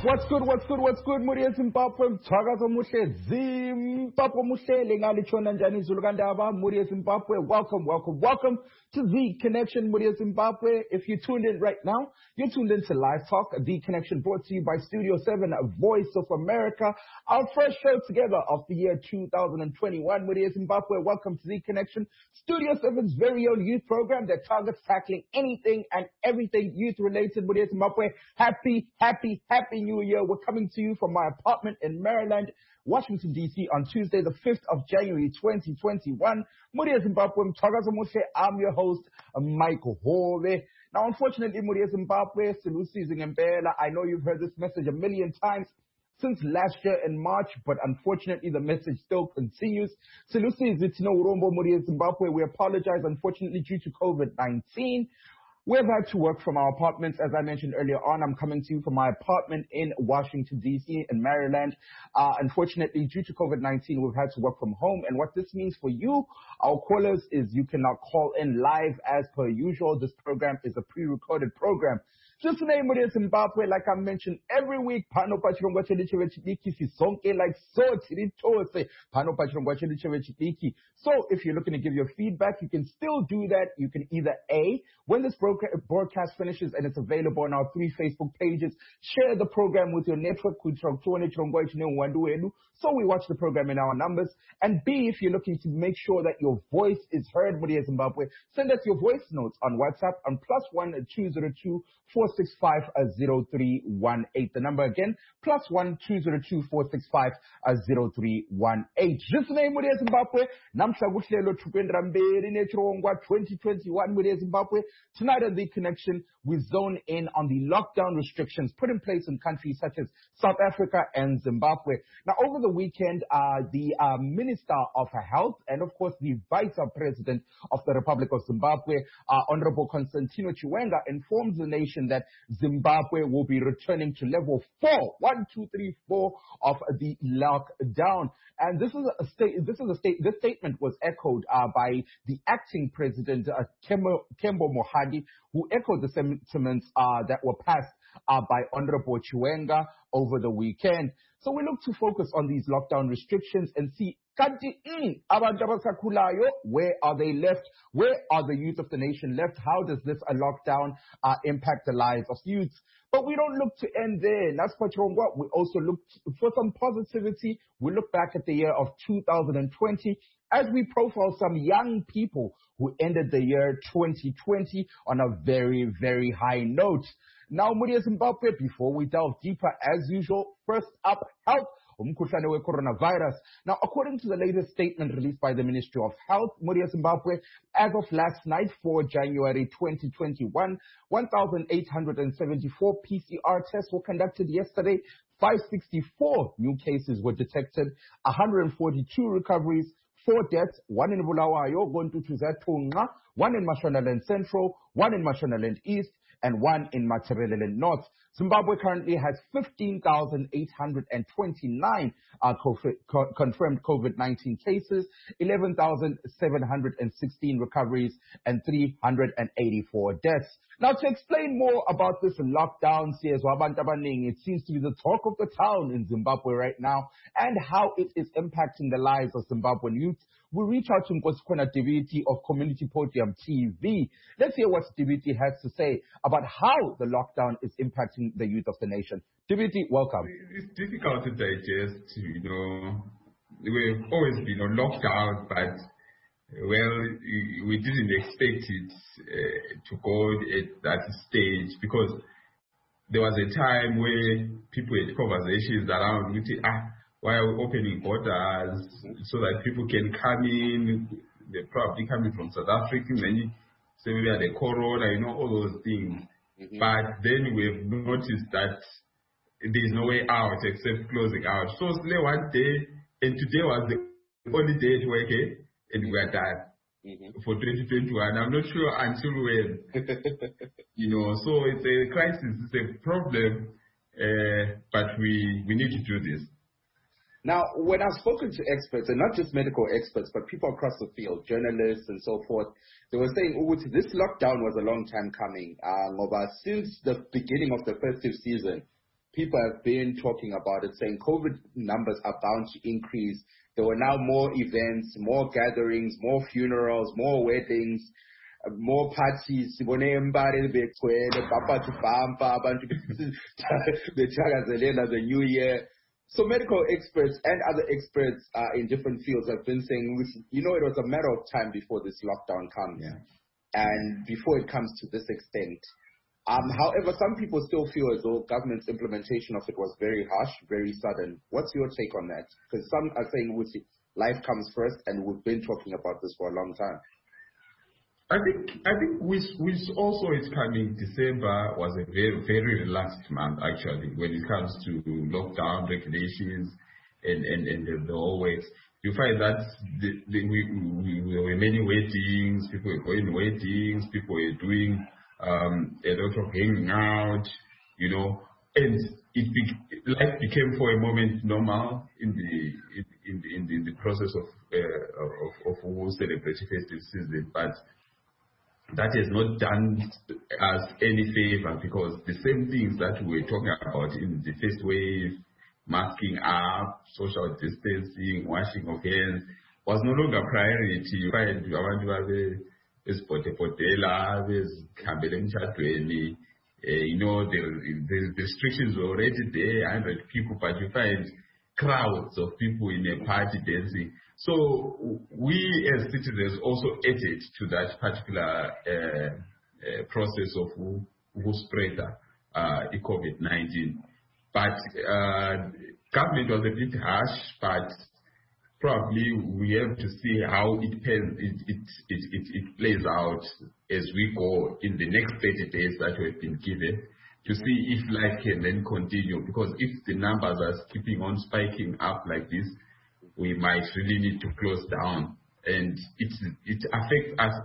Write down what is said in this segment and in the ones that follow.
What's good, Muria Zimbabwe, Mthakazo Muhle, Zimbabwe Muhle, Lengali Chona Njani Zulugandaba, Muria Zimbabwe, welcome to The Connection, Muria Zimbabwe. If you tuned in right now, you're tuned in to Live Talk, The Connection brought to you by Studio 7, Voice of America, our first show together of the year 2021, Muria Zimbabwe, welcome to The Connection, Studio 7's very own youth program that targets tackling anything and everything youth-related, Muria Zimbabwe. Happy New Year. We're coming to you from my apartment in Maryland, Washington, D.C. on Tuesday, the 5th of January, 2021. Muria Zimbabwe, Mthakazo Muhle. I'm your host, Michael Hove. Now, unfortunately, Muria Zimbabwe, Silusizi Ngempela. I know you've heard this message a million times since last year in March, but unfortunately, the message still continues. Silusizi Tino Urombo, Muria Zimbabwe. We apologize, unfortunately, due to COVID-19. We've had to work from our apartments, as I mentioned earlier on. I'm coming to you from my apartment in Washington, D.C., in Maryland. Unfortunately, due to COVID-19, we've had to work from home. And what this means for you, our callers, is you cannot call in live as per usual. This program is a pre-recorded program. Just to name it, Zimbabwe, like I mentioned every week, Pano Pachirongwa Chedichewe Chidiki, Sisonke, like so, Tiritose, Pano Pachirongwa Chedichewe Chidiki. So if you're looking to give your feedback, you can still do that. You can either A, when this broadcast finishes and it's available on our 3 Facebook pages, share the program with your network, so we watch the program in our numbers. And B, if you're looking to make sure that your voice is heard, Muria Zimbabwe, send us your voice notes on WhatsApp on +1 202 465 0318. The number again, +1 202 465 0318. Just name Muria Zimbabwe. Namhla kuhlelo thukwendra mberi nechirongwa 2021 Muria Zimbabwe. Tonight on The Connection, we zone in on the lockdown restrictions put in place in countries such as South Africa and Zimbabwe. Now, over the weekend, the Minister of Health and, of course, the Vice President of the Republic of Zimbabwe, Honorable Constantino Chiwenga, informed the nation that Zimbabwe will be returning to level 4, 1, 2, 3, 4 of the lockdown. And this statement was echoed by the acting president, Kembo Mohadi, who echoed the sentiments that were passed by Honorable Chiwenga over the weekend. So we look to focus on these lockdown restrictions and see, where are they left? Where are the youth of the nation left? How does this lockdown impact the lives of youth? But we don't look to end there. We also look for some positivity. We look back at the year of 2020 as we profile some young people who ended the year 2020 on a very, very high note. Now, Muria Zimbabwe, before we delve deeper, as usual, first up, health. Coronavirus. Now, according to the latest statement released by the Ministry of Health, Muria Zimbabwe, as of last night, 4 January 2021, 1,874 PCR tests were conducted yesterday, 564 new cases were detected, 142 recoveries, 4 deaths, 1 in Bulawayo, going to Tuzatunga, 1 in Mashonaland Central, 1 in Mashonaland East, and 1 in Matabeleland North. Zimbabwe currently has 15,829 confirmed COVID-19 cases, 11,716 recoveries, and 384 deaths. Now, to explain more about this lockdown, it seems to be the talk of the town in Zimbabwe right now, and how it is impacting the lives of Zimbabwean youth, we reach out to Nkosukona Diviti of Community Podium TV. Let's hear what Diviti has to say about how the lockdown is impacting the youth of the nation. Diviti, welcome. It's difficult to digest, We've always been on lockdown, but, we didn't expect it to go at that stage, because there was a time where people had conversations around why are we opening borders so that people can come in? They're probably coming from South Africa, many say we are the corona, all those things. Mm-hmm. But then we've noticed that there's no way out except closing out. So one day, and today was the only day to work, and we are done. Mm-hmm. For 2021. I'm not sure until when. So it's a crisis, it's a problem, but we need to do this. Now, when I've spoken to experts, and not just medical experts, but people across the field, journalists and so forth, they were saying, this lockdown was a long time coming. Since the beginning of the festive season, people have been talking about it, saying COVID numbers are bound to increase. There were now more events, more gatherings, more funerals, more weddings, more parties. The new year. So medical experts and other experts in different fields have been saying, it was a matter of time before this lockdown comes. Yeah. And before it comes to this extent. However, some people still feel as though government's implementation of it was very harsh, very sudden. What's your take on that? Because some are saying life comes first, and we've been talking about this for a long time. I think with also it's coming, December was a very, very relaxed month actually when it comes to lockdown regulations and the whole way. You find that there were many weddings, people were going to weddings, people were doing a lot of hanging out, and life became for a moment normal in the process of who celebrated festive season, but that has not done us any favor because the same things that we were talking about in the first wave, masking up, social distancing, washing of hands, was no longer a priority. You find abantu bezipotela, bezikhambele emtshadweni, the restrictions were already there, 100 people, but you find crowds of people in a party dancing. So we as citizens also added to that particular process of who spread COVID-19. But government was a bit harsh, but probably we have to see how it plays out as we go in the next 30 days that we've been given to see if life can then continue. Because if the numbers are keeping on spiking up like this, we might really need to close down. And it affects us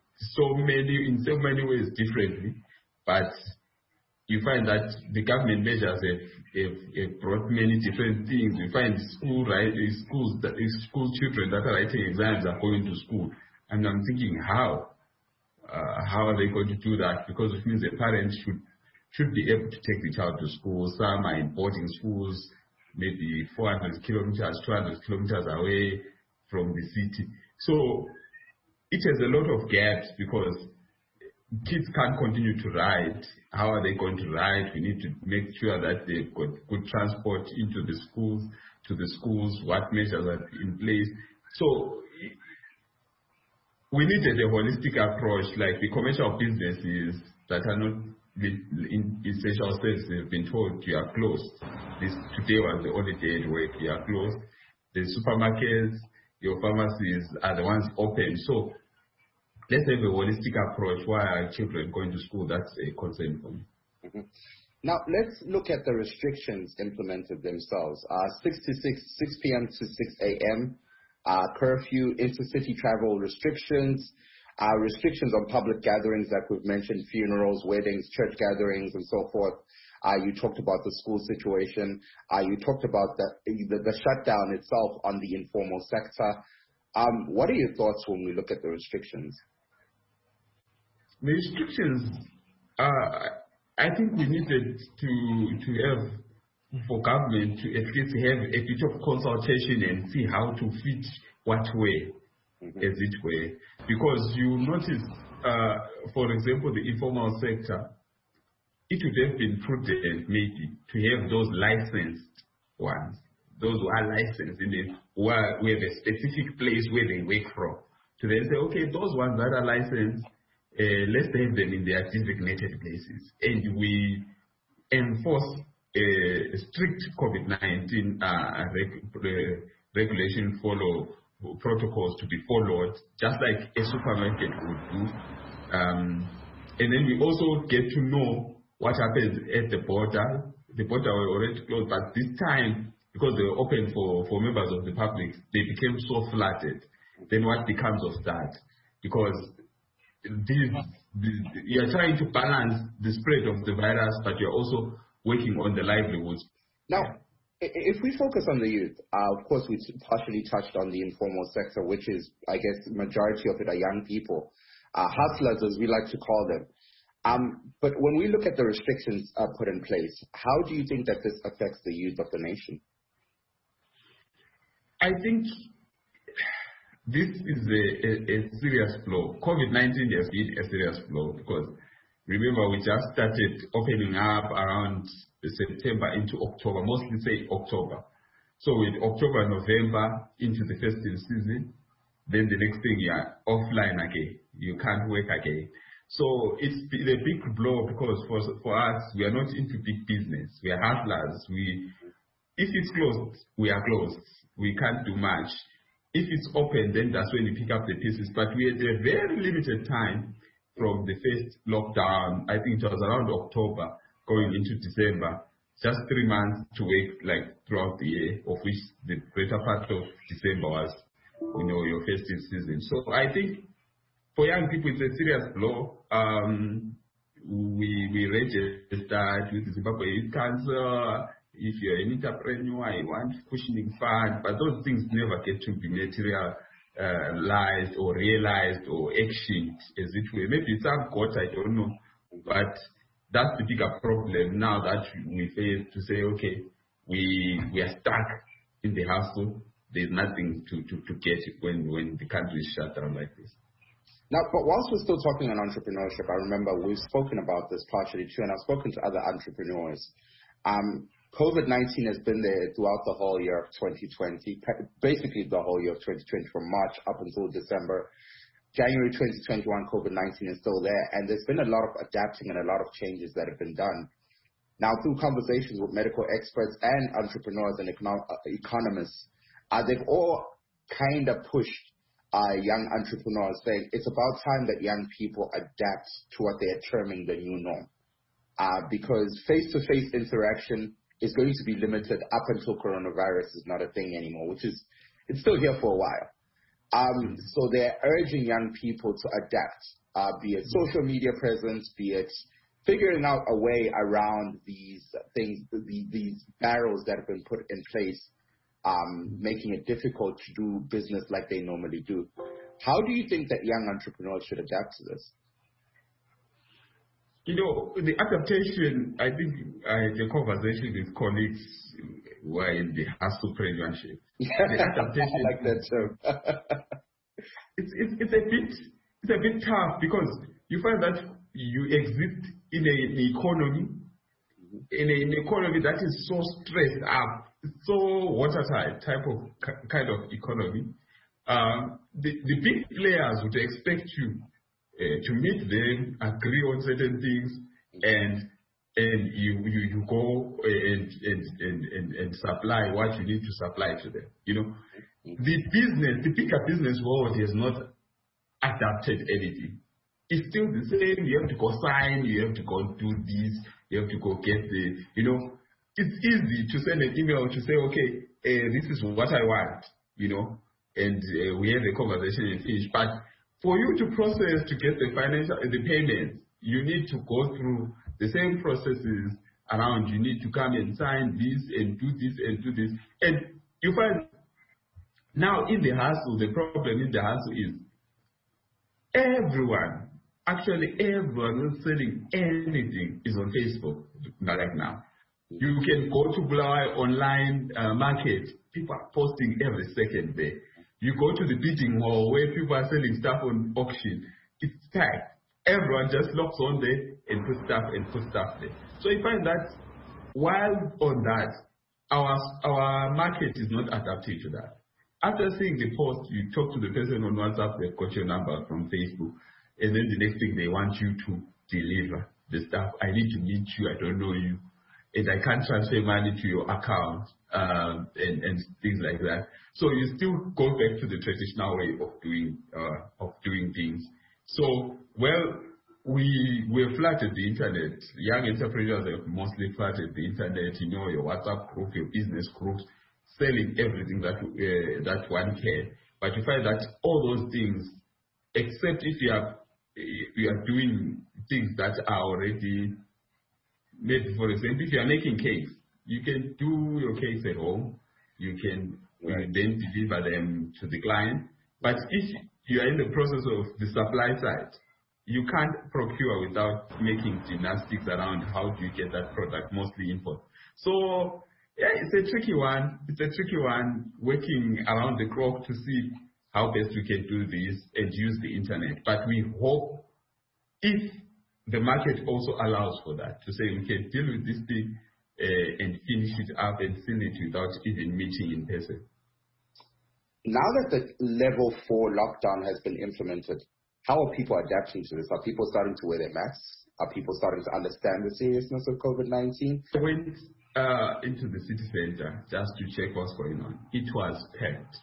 in so many ways differently. But you find that the government measures have brought many different things. You find school children that are writing exams are going to school. And I'm thinking, how are they going to do that? Because it means the parents should be able to take the child to school. Some are in boarding schools, maybe 400 kilometers, 200 kilometers away from the city. So it has a lot of gaps because kids can't continue to ride. How are they going to ride? We need to make sure that they've got good transport into the schools, to the schools, what measures are in place. So we needed a holistic approach, like the commercial businesses that are not in essential services have been told you are closed. Today was the only day at work, you are closed. The supermarkets, your pharmacies are the ones open. So let's have a holistic approach. Why are children going to school? That's a concern for me. Mm-hmm. Now, let's look at the restrictions implemented themselves. 6 p.m. to 6 a.m., curfew, intercity travel restrictions, restrictions on public gatherings that we've mentioned, funerals, weddings, church gatherings, and so forth. You talked about the school situation. You talked about the shutdown itself on the informal sector. What are your thoughts when we look at the restrictions? The restrictions, I think we needed to have, for government to at least have a bit of consultation and see how to fit what way, as it were. Because you notice, for example, the informal sector, it would have been prudent maybe to have those licensed ones, those who are licensed, who have a specific place where they work from, to then say, okay, those ones that are licensed, let's have them in their designated places. And we enforce strict COVID-19 regulation protocols to be followed, just like a supermarket would do. And then we also get to know what happens at the border. The border were already closed, but this time, because they were open for members of the public, they became so flooded. Then what becomes of that? Because you're trying to balance the spread of the virus, but you're also working on the livelihoods. Now, if we focus on the youth, of course, we partially touched on the informal sector, which is, I guess, majority of it are young people, hustlers, as we like to call them. But when we look at the restrictions put in place, how do you think that this affects the youth of the nation? I think this is a serious blow. COVID-19 has been a serious blow because remember we just started opening up around September into October, mostly say October. So with October, November into the festive season, then the next thing you are offline again. You can't work again. So it's been a big blow because for us, we are not into big business. We are hustlers. If it's closed, we are closed. We can't do much. If it's open, then that's when you pick up the pieces. But we had a very limited time from the first lockdown. I think it was around October going into December. Just 3 months to work like throughout the year, of which the greater part of December was, your festive season. So I think for young people, it's a serious blow. We registered with the Zimbabwe Youth Council. If you're an entrepreneur, you want cushioning fund, but those things never get to be materialized or realized or actioned as it were. Maybe some got, I don't know, but that's the bigger problem now that we face to say, okay, we are stuck in the hustle. There's nothing to get when the country is shut down like this. Now, but whilst we're still talking on entrepreneurship, I remember we've spoken about this partially too, and I've spoken to other entrepreneurs. COVID-19 has been there throughout the whole year of 2020, basically the whole year of 2020 from March up until December. January 2021, COVID-19 is still there, and there's been a lot of adapting and a lot of changes that have been done. Now, through conversations with medical experts and entrepreneurs and economists, they've all kind of pushed young entrepreneurs, saying it's about time that young people adapt to what they are terming the new norm. Because face-to-face interaction is going to be limited up until coronavirus is not a thing anymore, it's still here for a while. So they're urging young people to adapt, be it social media presence, be it figuring out a way around these things, these barriers that have been put in place, making it difficult to do business like they normally do. How do you think that young entrepreneurs should adapt to this? The adaptation, I think I had a conversation with colleagues who are in the hustlepreneurship. The adaptation, I like that term. it's a bit tough because you find that you exist in an economy that is so stressed up, so watertight kind of economy. The big players would expect you to meet them, agree on certain things, and you go and supply what you need to supply to them. The bigger business world has not adapted anything. It's still the same. You have to go sign, you have to go do this, you have to go get it's easy to send an email to say, okay, this is what I want, and we have a conversation and finish. But for you to process, to get the payments, you need to go through the same processes around. You need to come and sign this and do this and do this. And you find now in the hustle, the problem in the hustle is everyone who's selling anything is on Facebook right now. You can go to Bulawayo online market. People are posting every second there. You go to the bidding hall where people are selling stuff on auction. It's tight. Everyone just logs on there and put stuff there. So you find that while on that, our market is not adapting to that. After seeing the post, you talk to the person on WhatsApp, they've got your number from Facebook, and then the next thing they want you to deliver the stuff. I need to meet you, I don't know you, and I can't transfer money to your account, and things like that. So you still go back to the traditional way of doing things. So, we've flooded the internet. Young entrepreneurs have mostly flooded the internet, your WhatsApp group, your business groups, selling everything that one can. But you find that all those things, except if you are doing things that are already made, for example, if you are making cakes, you can do your cakes at home. You can then deliver them to the client. But if you are in the process of the supply side, you can't procure without making gymnastics around how do you get that product, mostly import. So yeah, it's a tricky one. It's a tricky one, working around the clock to see how best we can do this and use the internet. But we hope, if the market also allows for that, to say we can deal with this thing and finish it up and seal it without even meeting in person. Now that the level 4 lockdown has been implemented, how are people adapting to this? Are people starting to wear their masks? Are people starting to understand the seriousness of COVID-19? I went into the city center just to check what's going on. It was packed.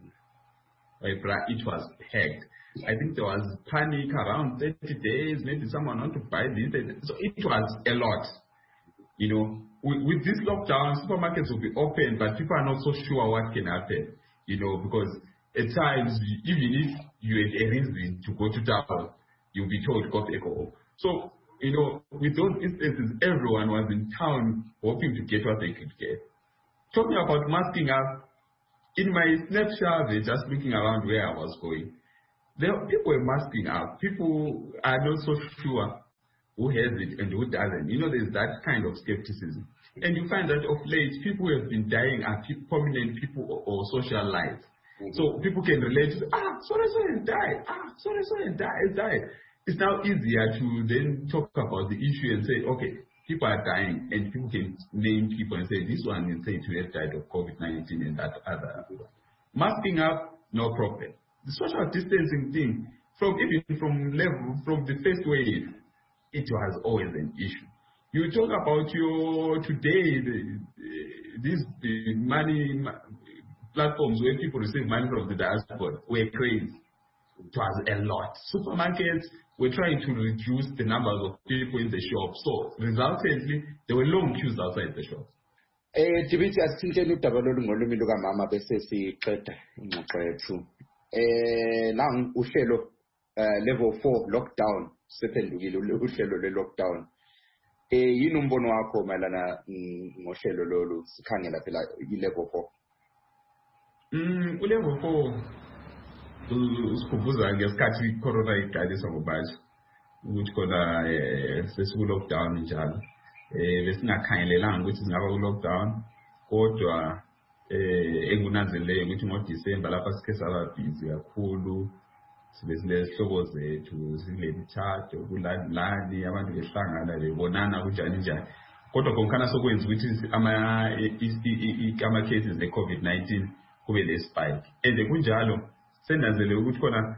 It was packed. I think there was panic around 30 days, maybe someone want to buy this. So it was a lot. You know, with this lockdown, supermarkets will be open, but people are not so sure what can happen. You know, because at times, even if you had a reason to go to town, you'll be told go back home. So, you know, with those instances, everyone was in town hoping to get what they could get. Talking about masking up, in my snapshot, just looking around where I was going, people were masking up. People are not so sure who has it and who doesn't. You know, there's that kind of skepticism. And you find that of late, people who have been dying are prominent people or social lives. Mm-hmm. So people can relate to, so has died. So has died. It's now easier to then talk about the issue and say, okay, people are dying, and people can name people and say, this one is said to have died of COVID-19 and that other. Masking up, no problem. The social distancing thing, from the first wave, it was always an issue. You talk about these money platforms where people receive money from the diaspora were crazy. It was a lot. Supermarkets were trying to reduce the numbers of people in the shop. So resultantly, there were long queues outside the shops. Dibiti asithinteni udaba lolu ngolimi lukamama bese siqeda ingxoxo yethu. Nang uhlelo level 4 lockdown sephendukile uhlelo le lockdown. Yini umbono wakho mayelana ngohlelo lolu sikhangela phela i-level 4? Ulevel 4 usikhumbuza ngesikhathi i-corona iqalisa ngobaji ukuthi khona sesiku-lockdown njalo. Besingakhangelelanga ukuthi singaba ku-lockdown, kodwa engunanzeleleyo ukuthi ngoDisemba lapha sikhe saba busy kakhulu, sibe sinezihlobo zethu, sinemitshato kulani, abantu behlangana bebonana kunjani. Kodwa konkhana sokwenza ukuthi ama-cases e-COVID-19 kube le-spike. And kunjalo senanzelele ukuthi khona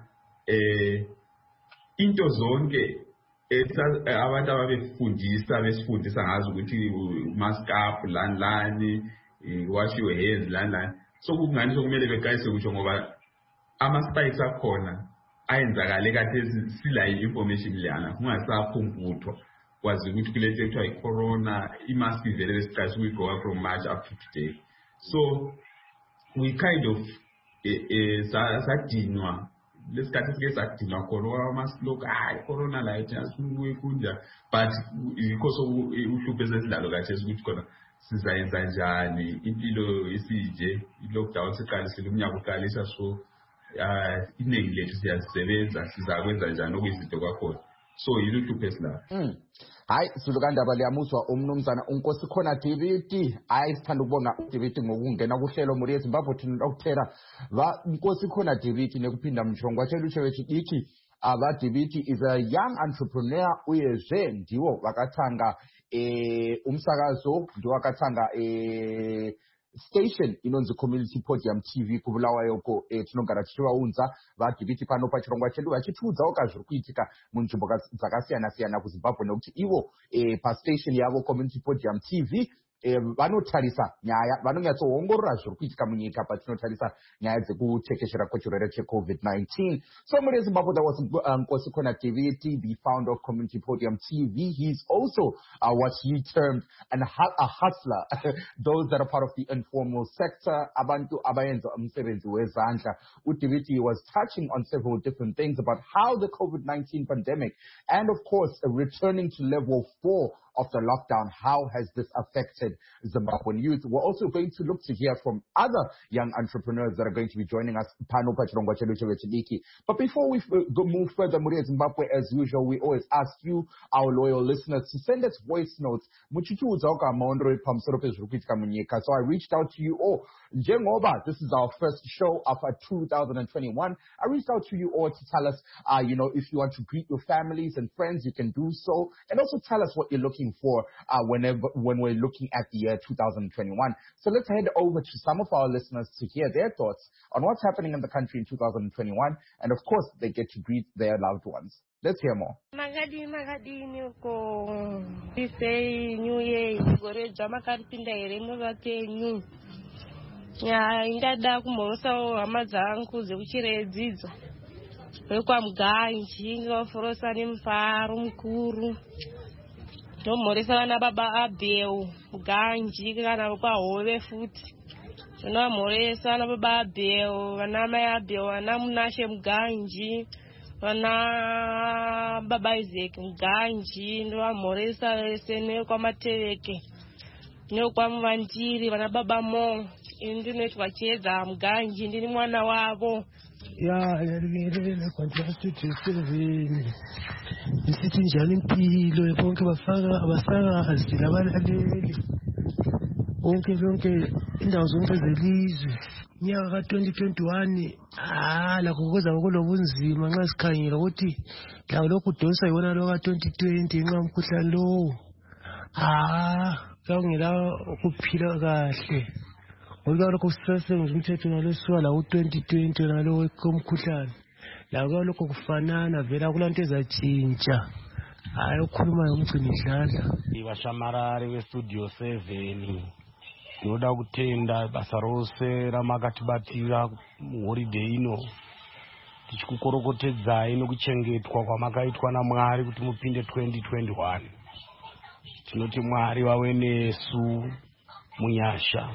into zonke abantu besifundisa ngazo ukuthi mask up lani wash your hands lani so kungani sokumele beqayise kusho ngoba ama-spikes akhona ayenzakale kade sila information lana kungasaphumphuthwa kwazi ukuthi kule nto ekuthiwa i-corona i-mask ivele besiqayisa ukuyigqoka from March up to today. So we kind of sadinwa lesikhathi sike sadinwa khona amask lokhu corona la kunja, but because uhlupho esesidlalo kahle ukuthi khona sizayenza njani impilo isije i-lockdown siqalisile umnyaka uqalisa, so iningi lethu siyazisebenza sizakwenza njani okuyizinto kwakhona, so yiluhlupho esilalo. Hayi Zulukandaba liyamuswa umnumzana uNkosikhona Dibiti. Hayi sithanda ukubonga uDibiti ngokungena kuhlelo muri eZimbabwe thina ukuthera va Nkosikhona Dibiti nekuphinda mshongo watshelutshe wethu ithi Dibiti is a young entrepreneur uyezwe ndiwo wakathanga umsakazo ndiwo wakathanga station inonzi Community Podium TV kubulawayo ko tinogara tichivaunza vaDibiti pano pachirongwa chedu vachitiudzawo kazviri kuitika munzvimbo dzakasiyana-siyana kuZimbabwe nekuti ivo pastation yavo Community Podium TV vanotarisa nyaya vanonyatsoongorora zviri kuitika munyika patinotarisa nyaya dzekutekeshera kwechirwere cheCovid-19. So muri Zimbabwe, that was Nkosikhona Dibiti, the founder of Community Podium TV. He's also what he termed a hustler, those that are part of the informal sector, abantu abayenza umsebenzi wezandla. uDibiti was touching on several different things about how the COVID-19 pandemic and of course returning to level 4 of the lockdown. How has this affected Zimbabwean youth? We're also going to look to hear from other young entrepreneurs that are going to be joining us. But before we move further, Muria Zimbabwe, as usual, we always ask you, our loyal listeners, to send us voice notes. So I reached out to you all. This is our first show of 2021. I reached out to you all to tell us, if you want to greet your families and friends, you can do so. And also tell us what you're looking for when we're looking at the year 2021. So let's head over to some of our listeners to hear their thoughts on what's happening in the country in 2021. And of course, they get to greet their loved ones. Let's hear more. New Year, indada kumhorosa hama dzangu dzekuchiredzidzo wekwamganji ndinoforosa nemufaro mukuru ndomhoresa vana baba Abel muganji kana kwahove futi ndinomhoresa vana baba Abel vana mai Abel vana Munashe muganji vana baba Isaac muganji ndovamhoresa vese nekwamateveke nekwamuvandiri vana baba Mo ndinoitwa Chiedza muganji ndini mwana wavo yarivele contracted Silvini ndisithi njani impilo bonke abasakazi labalaleli bonke indawo zonke zelizwe nyaka ka-2021 lakho kuza kulobunzima nxa sikhangela ukuthi lawo lokhu udosa yona lo ka-2020 nxa umkhuhlane lowo kungela ukuphila kahle ngoba lokho sisasenza umthetho nalosuka lawo 2020 nalo komkhuhlane lawo lokho kufanana vela kulanto ezatshintsha ukhuluma ngomgcini dlala ibashamarari westudio 7 noda kutenda basa rose ramakatibatira muholiday ino tichikukorokotedzai nokuchengetwa kwamakaitwa naMwari kuti mupinde 2021 tinoti Mwari wawe nesu munyasha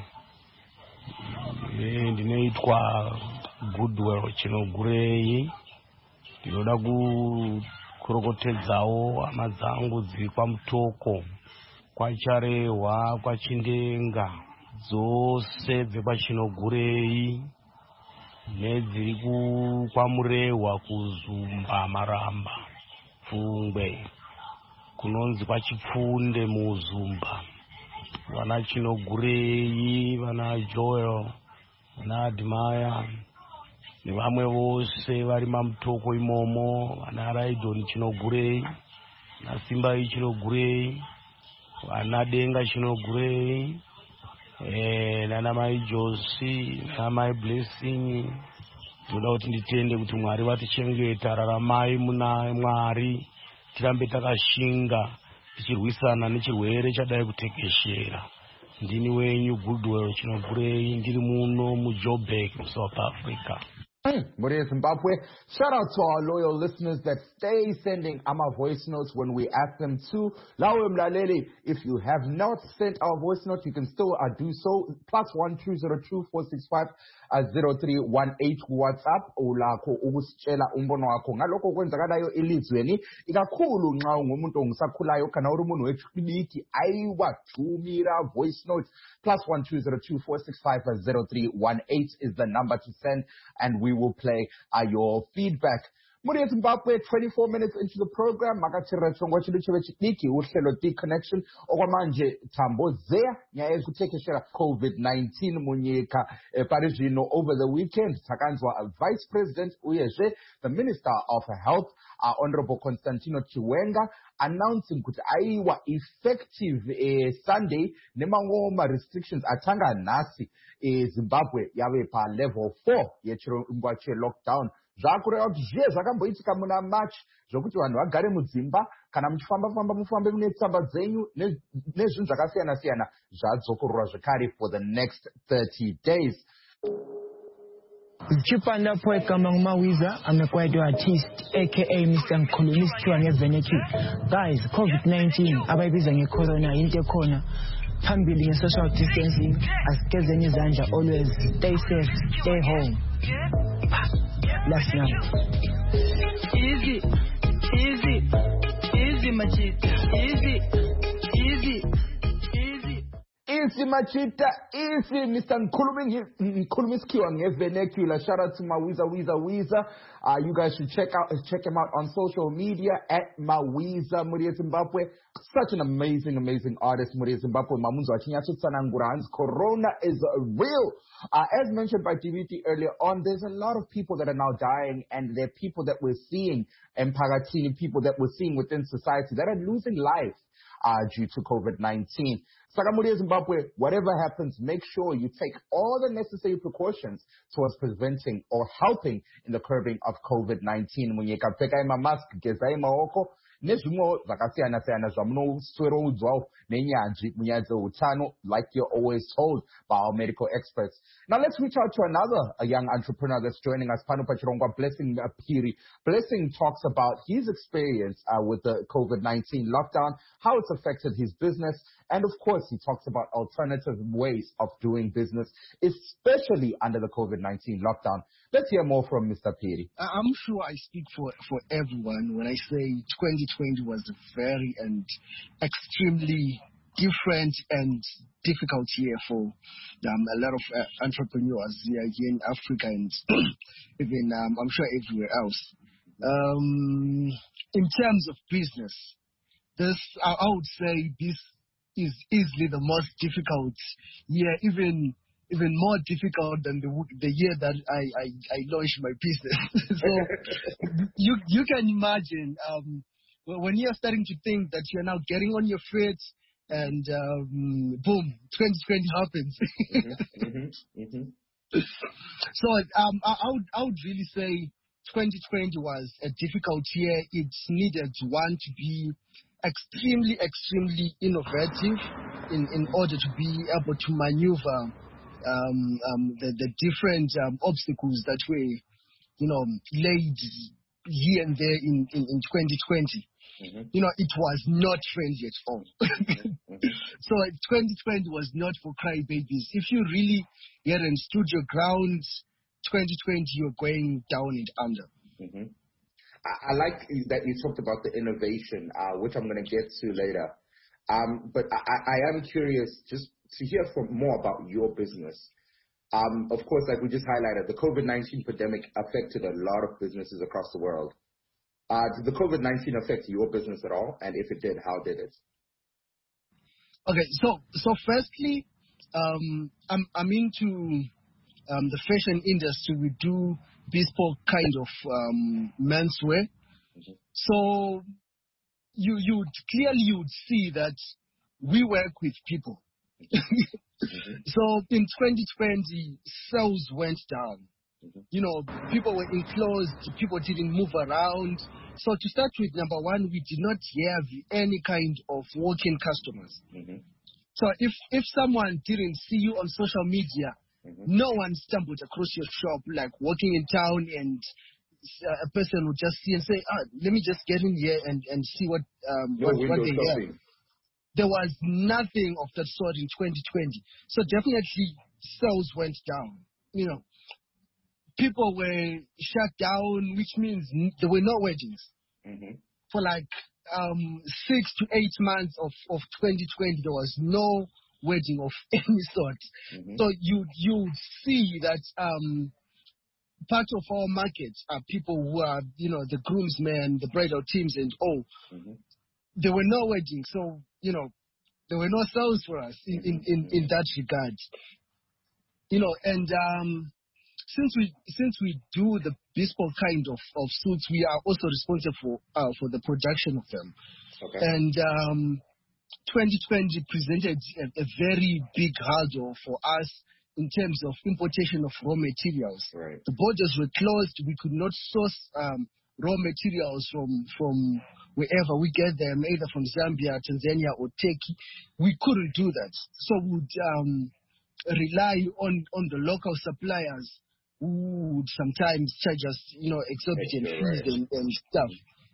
ndinoitwa Goodwill Chinogurei ndinoda kukorokotedzawo hama dzangu dziri kwaMutoko kwaCharehwa kwaChindenga dzose dzekwaChinogurei nedziri kwaMurehwa kuZumba Maramba Pfungwe kunonzi kwaChipfunde muZumba vana Chinogurei vana Joel vana Admire nevamwe vose vari maMutoko imomo vana Raidon Chinogurei naSimba Chinogurei vana Denga Chinogurei nana mai Josi nana mai Blessing toda kuti nditende kuti Mwari vatichengeta raramai muna Mwari tirambe takashinga tichirwisana nechirwere chadai kutekeshera. Ndini wenyu Goodwill Chinogurei ndiri muno muJoburg South Africa. Muria Zimbabwe, shout out to our loyal listeners that stay sending our voice notes when we ask them to. Lawe Mlaleli, if you have not sent our voice note, you can still do so. +1202465 WhatsApp ulakho ukusitshela umbono wakho ngalokho kwenzakalayo elizweni ikakhulu nxa ungumuntu ongisakhulayo kana uri umuntu wechibiki ayiwathumira voice note. +1202465 is the number to send, and we will play your feedback. Muria Zimbabwe, 24 minutes into the program. Makachira chongo chidu chivechidiki uhlelo D-Connection. Okwamanje tambo zea nyaya kutekeshera COVID-19 munyika parizvino. Over the weekend takanzwa Vice President uyezve the Minister of Health Honorable Constantino Chiwenga announcing kuti aiwa effective Sunday nemangoma restrictions atanga nasi Zimbabwe yave pa level 4 yechirongwa lockdown. Zvakureva kuti zviye zvakamboitika muna March zvokuti vanhu vagare mudzimba kana muchifamba mufambe mune tsamba dzenyu nezvinhu zvakasiyana siyana zvadzokorora zvakare for the next 30 days. Chipanda poeka Mawiza, I'm a quiet artist, aka Mr. Nkolonist Venetu. Guys, COVID-19, abayibiza ngecorona into corner. Phambili social distancing, asigeze izandla, always stay safe, stay home. Last night. Easy, my cheat. Machita isi Mr. Nkulumiskiwa ngevernacular. Shout out to Mawiza. You guys should check him out on social media at Mawiza Muria Zimbabwe. Such an amazing artist, Muria Zimbabwe. Mamunzo Achinyatsu Tsanangurans. Corona is real. As mentioned by DVT earlier on, there's a lot of people that are now dying, and they're people that we're seeing in Pagatini, people that we're seeing within society that are losing life due to COVID-19. Sakamuria Zimbabwe, whatever happens, make sure you take all the necessary precautions towards preventing or helping in the curbing of COVID-19. Munyeka peka ima mask, geza ima oko, nezvimwe zvakasiyana-siyana zvamunoswera udzwawo nenyanzvi munyaya dzeutano, like you're always told by our medical experts. Now let's reach out to a young entrepreneur that's joining us, Pano Pachirongwa, Blessing Phiri. Blessing talks about his experience with the COVID-19 lockdown, how it's affected his business, and of course he talks about alternative ways of doing business, especially under the COVID-19 lockdown. Let's hear more from Mr. Phiri. I'm sure I speak for everyone when I say 2020 was a very and extremely different and difficult year for a lot of entrepreneurs here in Africa and even I'm sure everywhere else. In terms of business, I would say this is easily the most difficult year, even more difficult than the year that I launched my business. So you can imagine when you're starting to think that you're now getting on your feet and boom, 2020 happens. So I would really say 2020 was a difficult year. It needed one to be extremely innovative in order to be able to maneuver the different obstacles that were, laid here and there in 2020. It was not friendly at all. So 2020 was not for crybabies. If you really hadn't stood your ground, 2020 you're going down and under. I like that you talked about the innovation, which I'm going to get to later. But I am curious just to hear more about your business. Of course, like we just highlighted, the COVID-19 pandemic affected a lot of businesses across the world. Did the COVID-19 affect your business at all? And if it did, how did it? Okay, so firstly, I'm into the fashion industry. We do bespoke kind of menswear. So you would see that we work with people. So in 2020, sales went down. People were enclosed, people didn't move around. So to start with, number one, we did not have any kind of walk-in customers. So if someone didn't see you on social media, no one stumbled across your shop, like walking in town, and a person would just see and say, let me just get in here and see what they have. There was nothing of that sort in 2020. So definitely sales went down. People were shut down, which means there were no weddings. For like 6 to 8 months of 2020, there was no wedding of any sort. So you see that part of our market are people who are, the groomsmen, the bridal teams and all. There were no weddings, so, there were no sales for us in that regard. And since we do the bespoke kind of suits, we are also responsible for the production of them. And 2020 presented a very big hurdle for us in terms of importation of raw materials. The borders were closed. We could not source raw materials from wherever we get them, either from Zambia, Tanzania, or Turkey. We couldn't do that. So we would rely on the local suppliers who would sometimes charge us, exorbitant fees and stuff.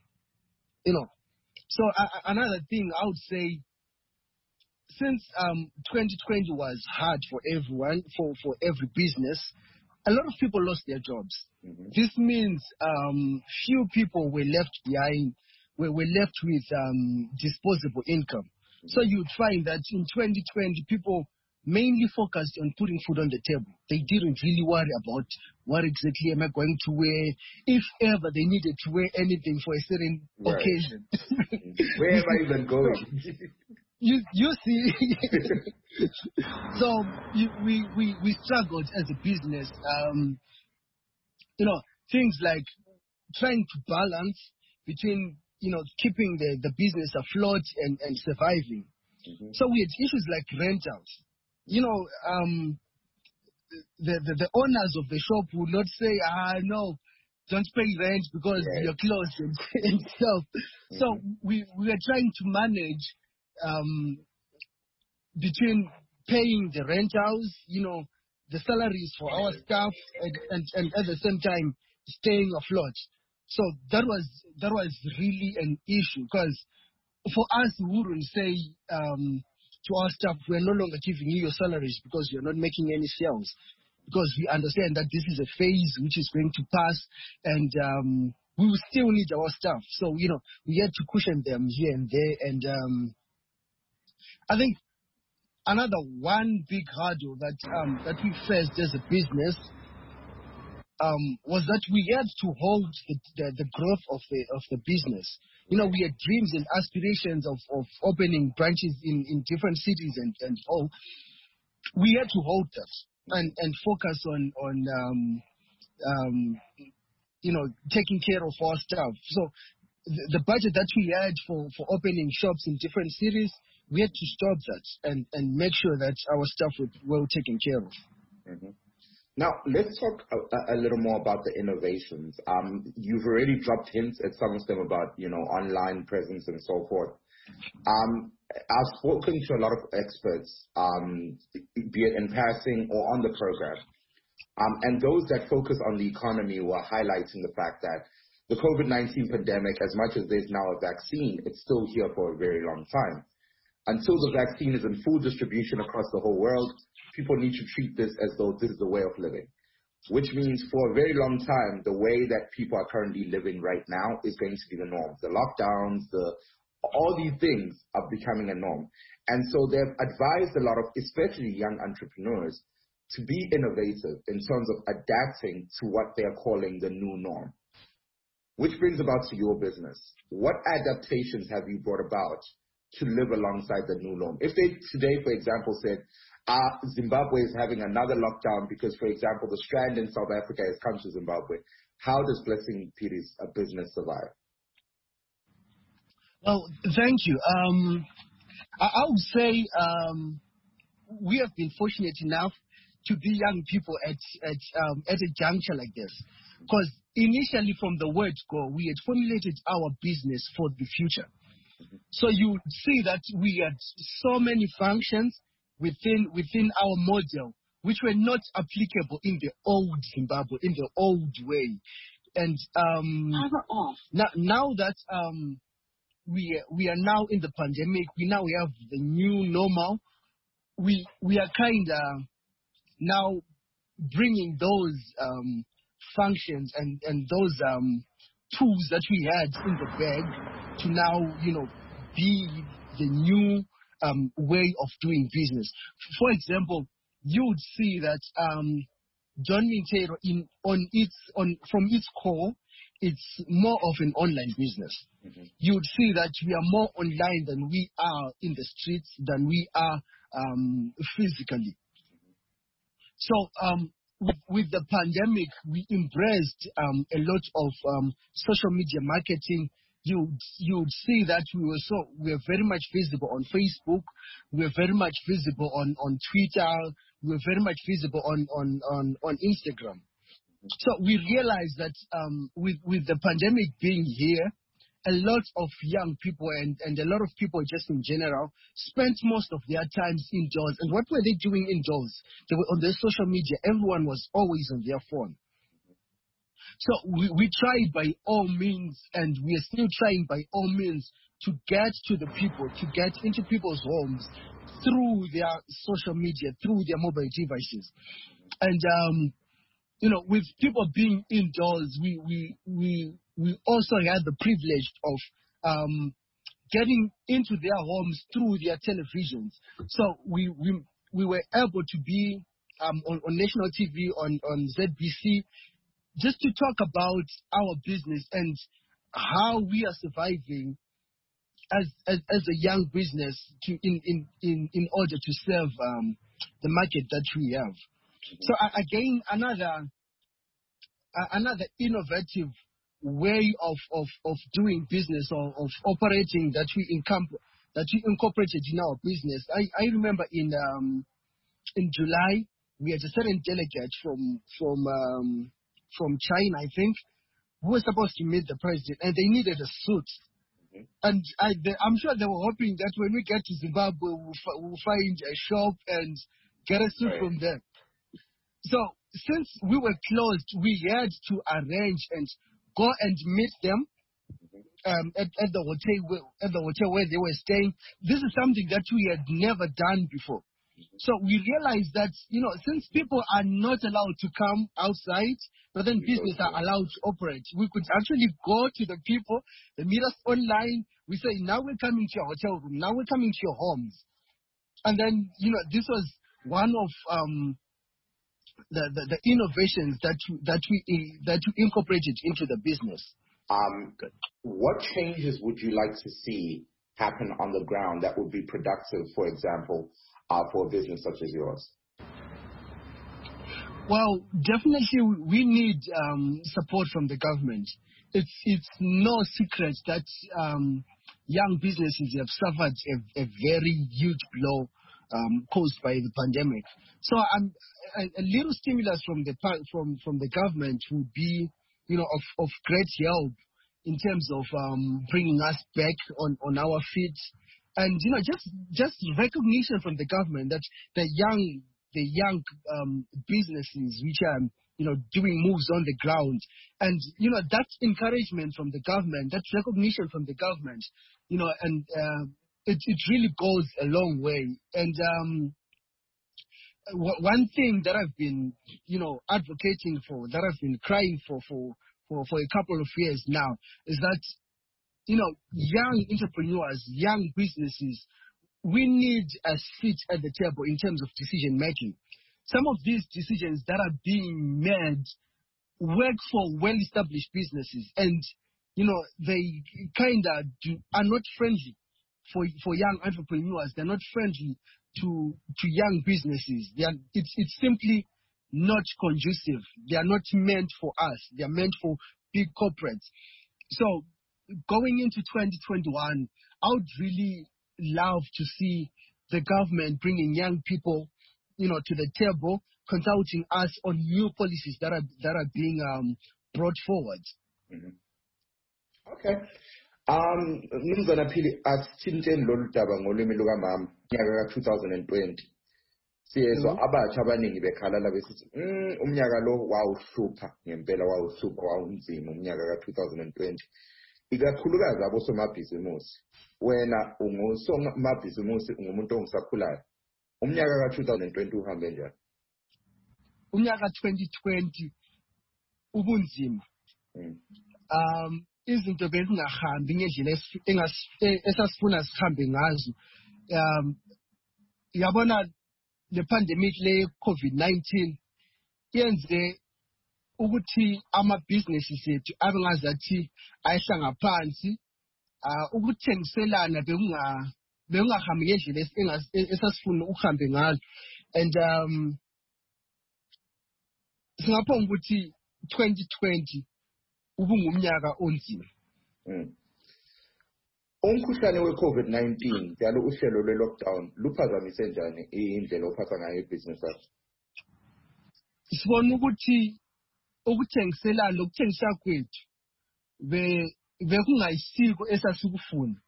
So another thing I would say, since 2020 was hard for everyone, for every business, a lot of people lost their jobs. This means few people were left behind, were left with disposable income. So you'd find that in 2020, people mainly focused on putting food on the table. They didn't really worry about what exactly am I going to wear, if ever they needed to wear anything for a certain occasion. Where am I even going? You see, so we struggled as a business. Things like trying to balance between keeping the business afloat and surviving. Mm-hmm. So we had issues like rentals. The owners of the shop would not say, no, don't pay rent because you're closed and stuff. Mm-hmm. So we are trying to manage between paying the rentals, the salaries for our staff, and at the same time staying afloat. So that was really an issue, because for us, we wouldn't say to our staff, we're no longer giving you your salaries because you're not making any sales, because we understand that this is a phase which is going to pass, and we will still need our staff. So, we had to cushion them here and there. And I think another one big hurdle that we faced as a business was that we had to hold the growth of the business. We had dreams and aspirations of opening branches in different cities and all. We had to hold that and focus on taking care of our staff. So the budget that we had for opening shops in different cities, we had to stop that and make sure that our staff were well taken care of. Mm-hmm. Now, let's talk a little more about the innovations. You've already dropped hints at some of them about, online presence and so forth. I've spoken to a lot of experts, be it in passing or on the program, and those that focus on the economy were highlighting the fact that the COVID-19 pandemic, as much as there's now a vaccine, it's still here for a very long time. Until the vaccine is in full distribution across the whole world, people need to treat this as though this is the way of living, which means for a very long time, the way that people are currently living right now is going to be the norm. The lockdowns, all these things are becoming a norm. And so they've advised a lot of, especially young entrepreneurs, to be innovative in terms of adapting to what they are calling the new norm. Which brings about to your business. What adaptations have you brought about to live alongside the new norm? If they today, for example, said, Zimbabwe is having another lockdown because, for example, the Strand in South Africa has come to Zimbabwe, how does Blessing Phiri's business survive? Well, thank you. I would say we have been fortunate enough to be young people at a juncture like this, because initially from the word go, we had formulated our business for the future. So you would see that we had so many functions within our model which were not applicable in the old Zimbabwe, in the old way. And now that we are now in the pandemic, we have the new normal. We are kind of now bringing those functions and those tools that we had in the bag to now, be the new way of doing business. For example, you would see that John Mintero from its core, it's more of an online business. Mm-hmm. You would see that we are more online than we are in the streets, than we are physically. So with the pandemic, we embraced a lot of social media marketing. You would see that we were very much visible on Facebook, we were very much visible on Twitter, we were very much visible on Instagram. So we realized that with the pandemic being here, a lot of young people and a lot of people just in general spent most of their times indoors. And what were they doing indoors? They were on their social media. Everyone was always on their phone. So we tried by all means, and we are still trying by all means, to get to the people, to get into people's homes through their social media, through their mobile devices. And, with people being indoors, we also had the privilege of getting into their homes through their televisions. So we we were able to be on national TV on ZBC just to talk about our business and how we are surviving as a young business in order to serve the market that we have. So again, another innovative way of doing business or of operating that we incorporated in our business. I remember in July we had a certain delegate from China, I think, who was supposed to meet the president, and they needed a suit. And I'm sure they were hoping that when we get to Zimbabwe, we'll find a shop and get a suit from them. So since we were closed, we had to arrange and go and meet them at the hotel where they were staying. This is something that we had never done before. So we realized that, since people are not allowed to come outside, but then business are allowed to operate, we could actually go to the people, they meet us online, we say, now we're coming to your hotel room, now we're coming to your homes. And then, this was one of the innovations that we incorporated into the business. What changes would you like to see happen on the ground that would be productive, for example, for a business such as yours? Well, definitely we need support from the government. It's no secret that young businesses have suffered a very huge blow caused by the pandemic. So a little stimulus from the government would be, of great help in terms of bringing us back on our feet, and just recognition from the government that the young businesses which are doing moves on the ground, and that encouragement from the government, that recognition from the government, and it really goes a long way. And one thing that I've been advocating for, that I've been crying for a couple of years now, is that young entrepreneurs, young businesses, we need a seat at the table in terms of decision making. Some of these decisions that are being made work for well-established businesses, and they kind of are not friendly for young entrepreneurs. They're not friendly to young businesses. It's simply not conducive. They are not meant for us. They are meant for big corporates. So going into 2021, I would really love to see the government bringing young people, to the table, consulting us on new policies that are being brought forward. Mm-hmm. Okay. Mnumzana Phiri, asithinteni lolu daba ngolimi lukamama nyaka ka-2020. Siyezwa abatsha abaningi bekhalala besithi umnyaka lo wawuhlupha ngempela, wawuhlupha, wawunzima umnyaka ka-2020, ikakhulukazi abosomabhizimusi. Wena ungusomabhizimusi, ungumuntu ongisakhulayo. Umnyaka ka-2020 uhambe njani? Umnyaka ka-2020 ubunzima. Izinto bezingahambi ngendlela esasifuna zihambe ngazo. Yabona le pandemic le COVID-19 yenze ukuthi amabhizinesi ethu abe ngazathi ayihlanga phansi, ukuthengiselana bekungahambi ngendlela esasifuna ukuhambe ngazo. And singaphonga ukuthi 2020 ubungumnyaka onzima. Umkhuhlane we-COVID-19 njalo uhlelo lwe-lockdown luphazamise njani indlela ophatha ngayo ibhizinisi lakho? Sibona ukuthi ukuthengiselana lokuthengisa kwethu bekungayisiko esasikufuna.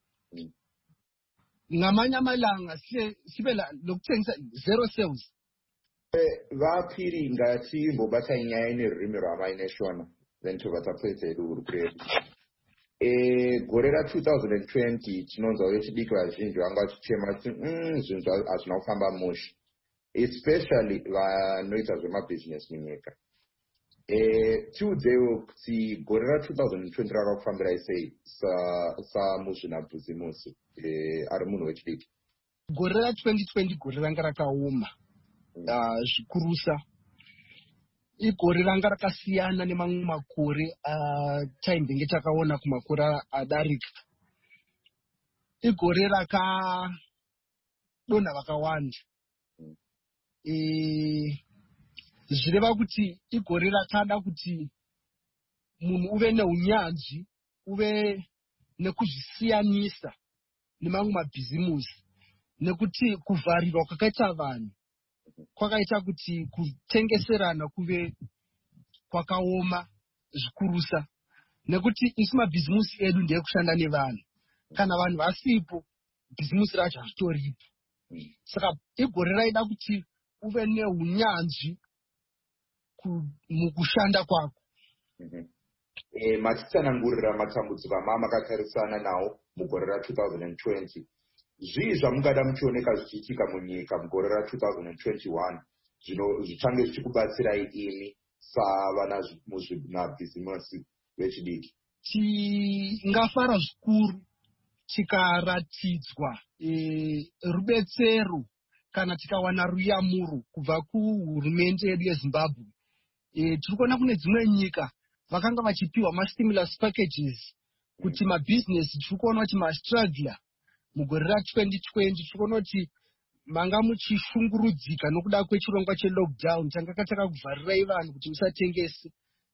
Ngamanye amalanga sibe lokuthengisa zero sales. Vaphiri ngathi ngobatha inyayini rimi ramaineshwana venthu vatapfedzeri uruperi. Gore ra 2020 tinonzwa vechidiki vazhinji vanga vachichema kuti zvinhu hazvina kufamba mushe, especially vanoita zvemabhizinesi munyika. Tiudzewo kuti gore ra 2020 rakakufambirai sei samuzvinabhizimusi ari munhu wechidiki? gore ra2020 gore ranga rakaoma zvikurusa. Igore ranga rakasiyana nemamwe makore time takaona kumakore adarika. Igore rakadonha vakawanda. Zvireva kuti igore rakada kuti munhu uve neunyanzvi, uve nekuzvisiyanisa nemamwe mabhizimusi, nekuti kuvharirwa kwakaita vanhu kwakaita kuti kutengeserana kuve kwakaoma zvikurusa, nekuti isu mabhizimusi edu ndeye kushanda nevanhu. Kana vanhu vasipo, bhizimusi racho hazvitoripo. Saka igore raida kuti uve neunyanzvi mukushanda kwako. Matitsanangurira matambudziko amamakatarisa nawo mugore ra2020. Zvii zvamungada muchioneka zvichiitika munyika mugore ra2021 zvichange zvichikubatsirai imi savana muzvimabhizimusi vechidiki? Tingafara zvikuru tikaratidzwa rubetsero kana tikawana ruyamuro kubva kuhurumende yedu yeZimbabwe. Tiri kuona kune dzimwe nyika vakanga vachipiwa mastimulus packages kuti mabhizinesi tiri kuona kuti mastruggler mugore ra2020. Tiri kuona kuti manga muchishungurudzika nokuda kwechirongwa chelockdown changa chakakuvharirai vanhu kuti musatengese.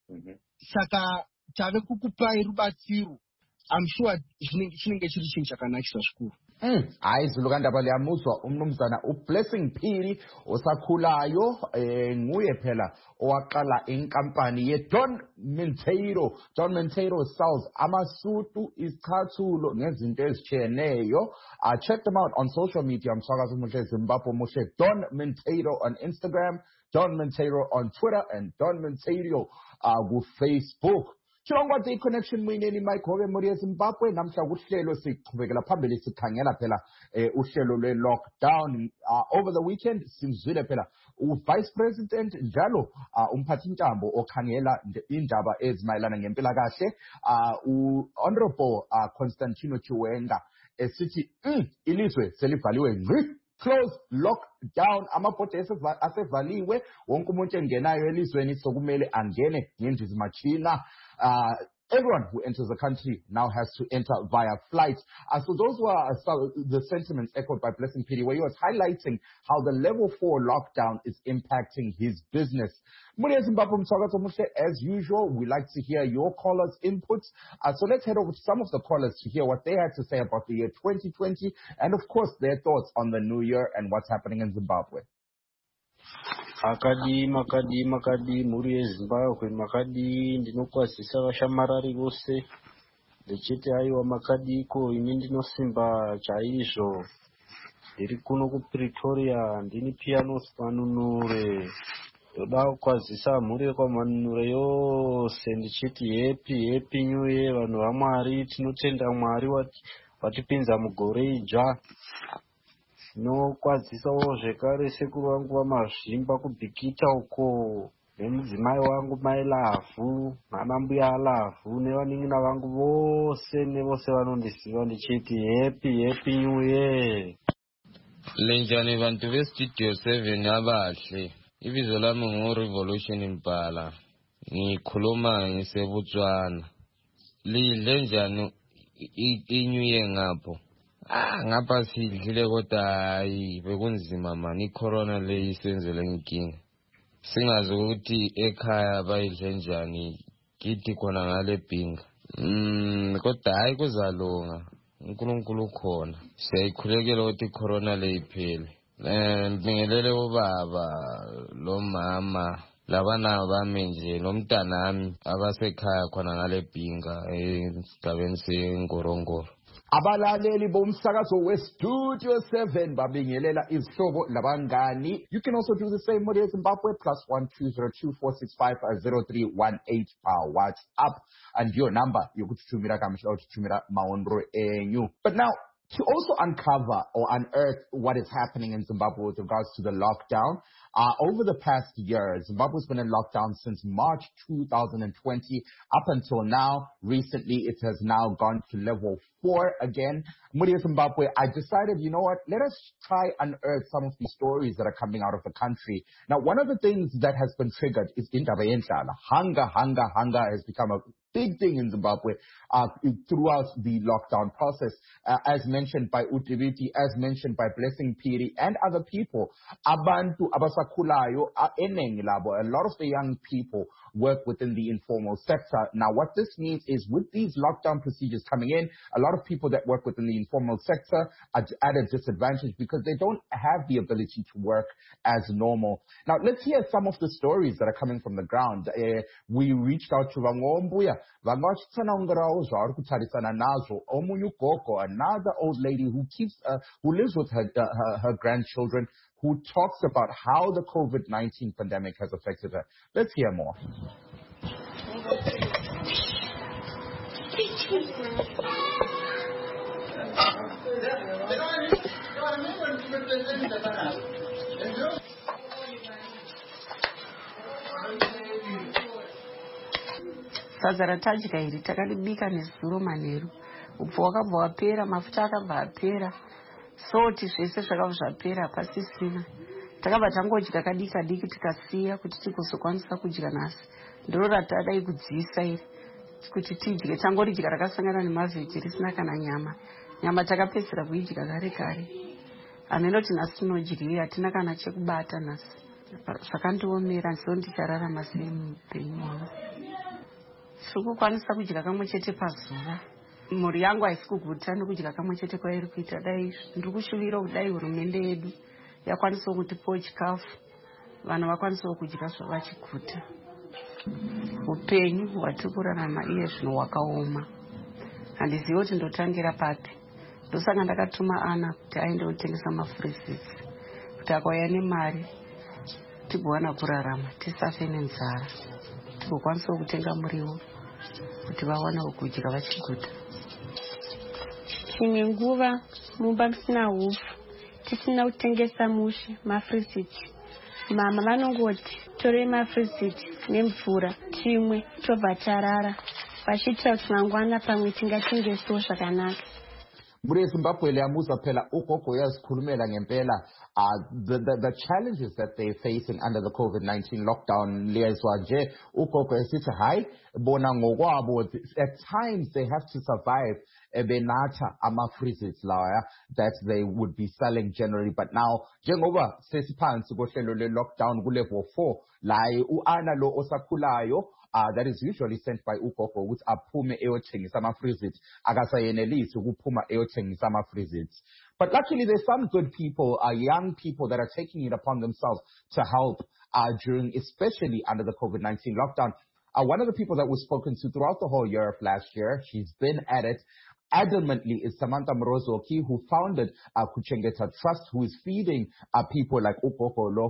Saka tave kukupai rubatsiro. I'm sure chinenge chiri chinhu chakanakisa zvikuru. Hayi Zulukandaba liyamuzwa umnumzana uBlessing Phiri osakhulayo nguye phela owaqala inkampani yeDon Menteiro. Don Menteiro sells amasutu, izicathulo nezinto ezitshiyeneyo. Check them out on social media. Msakazo Muhle Zimbabwe Muhle. Don Menteiro on Instagram, Don Menteiro on Twitter, and Don Menteiro ku Facebook. Chilongwa the connection mwineni Mike Hoge muri eZimbabwe namhla kuhlelo siqhubekela phambili sikhangela phela uhlelo lwe-lockdown. Over the weekend simzwile phela uVice President njalo umphathintambo okhangela indaba ezimayelana ngempilakahle uHonorable Constantino Chiwenga esithi ilizwe selivaliwe ngqi. Close, lockdown, amabhodi asevaliwe, wonke umuntu engenayo elizweni sokumele angene ngendizimachina. Everyone who enters the country now has to enter via flight. So those were the sentiments echoed by Blessing Phiri, where he was highlighting how the level 4 lockdown is impacting his business. As usual, we like to hear your callers' inputs. So let's head over to some of the callers to hear what they had to say about the year 2020 and, of course, their thoughts on the new year and what's happening in Zimbabwe. Makadi muri eZimbabwe makadi ndinokwazisa vashamarari vose ndichiti aiwa makadi iko ini ndinosimba chaizvo ndiri kuno kuPretoria ndini Pianos Manunure ndoda kukwazisa mhuri yekwaManunure yose ndichiti happy new year vanhu vaMwari. Tinotenda Mwari watipinza mugore idzva. Ndinokwazisavo zvekare sekuru vangu vaMazvimba kuBhikita uko nemudzimai wangu Mai Lavhu naanambuya aLavhu nevaning'ina vangu vose nevose vanondiziva ndichiti happy new year. Lenjani vantu veStudio 7 abahle. Ibizo lami nguRevolution Mpala. Ngikhuluma ngiseBotswana. Lenjani iNew Year ngapho? Ngapha sidlile kodwa hayi bekunzima man. I-corona le isenzele inkinga. Singazi ukuthi ekhaya bayidle njani. Kithi khona ngale bhinga. Kodwa hayi kuzalunga. uNkulunkulu khona. Siyayikhulekela ukuthi i-corona le iphele. Ngibingelele ubaba lo mama labana bami nje nomntanami abasekhaya khona ngale bhinga esigabeni seNgorongoro. Abalaleli bomsakazo weStudio 7 babingelela izihlobo labangani. You can also do the same with Zimbabwe +12024650318 WhatsApp and your number yokuthumira kamhla uthumira maondro enyu. But now to also uncover or unearth what is happening in Zimbabwe with regards to the lockdown. Over the past year, Zimbabwe's been in lockdown since March 2020 up until now. Recently, it has now gone to level 4 again. Muria Zimbabwe, I decided, you know what, let us try unearth some of the stories that are coming out of the country. Now, one of the things that has been triggered is indaba yendlala. Hunger has become a big thing in Zimbabwe throughout the lockdown process, as mentioned by Utibiti, as mentioned by Blessing Piri and other people. Abantu abasakhulayo enengi labo, a lot of the young people work within the informal sector. Now, what this means is with these lockdown procedures coming in, a lot of people that work within the informal sector are at a disadvantage because they don't have the ability to work as normal. Now, let's hear some of the stories that are coming from the ground. We reached out to Vangombuya. Another old lady who lives with her grandchildren, who talks about how the COVID-19 pandemic has affected her. Let's hear more. Sadza ratadya iri takaribika nezuro manheru. Upfu wakabva wapera, mafuta akabva apera, soti zvese zvakabva zvapera, pasisina. Takabva tangodya kadika diki tikasiya kuti tikuzokwanisa kudya nhasi. Ndiro ratadai kudziisa iri kuti tidye. Tangoridya rakasangana nemavheji risina kana nyama. Nyama takapedzera kuidya kare kare. Anenoti nhasi tinodya, hatina kana chekubata nhasi. Zvakandiomera ndiso ndichararama sei muupenyu hwangu. Sikukwanisa kudya kamwe chete pazuva. Mhuri yangu haisi kuguta nokudya kamwe chete kwairi kuita. Dai ndiri kushuvira kudai hurumende yedu yakwanisawo kutipawo chikafu, vanhu vakwanisawo kudya zvavachiguta. Upenyu hwatiri kurarama iye zvino hwakaoma. Handizivi kuti ndotangira papi. Ndosaka ndakatuma Ana kuti aende kutengesa mafurizisi kuti akauya nemari tigowana kurarama tisafe nenzara, tigokwanisawo kutenga muriwo kuti vawanewo kudya vachiguta. Chimwe nguva mumba musina hupfu, tisina kutengesa mushe mafuriziti. Mama vanongoti torei mafuriziti nemvura timwe tobva tarara, vachitira kuti mangwana pamwe tingatengesawo zvakanaka. Muria Zimbabwe liyamuza phela ugogo yazikhulumela ngempela the challenges that they're facing under the COVID-19 lockdown. Liyazwa nje ugogo esithi hayi bona ngokwabo at times they have to survive benatha ama-freezes lawa that they would be selling generally, but now njengoba sesiphansi kohlelo le-lockdown ku-level 4 laye u-Ana lo osakhulayo that is usually sent by ugogo ukuthi aphume eyothengisa ama-freezes, akasayenelisi ukuphuma eyothengisa ama-freezes. But luckily there's some good people, young people that are taking it upon themselves to help during, especially under the COVID-19 lockdown. One of the people that was spoken to throughout the whole year of last year, she's been at it adamantly, is Samantha Mrozoki, who founded Kuchengeta Trust, who is feeding people like Ukokolo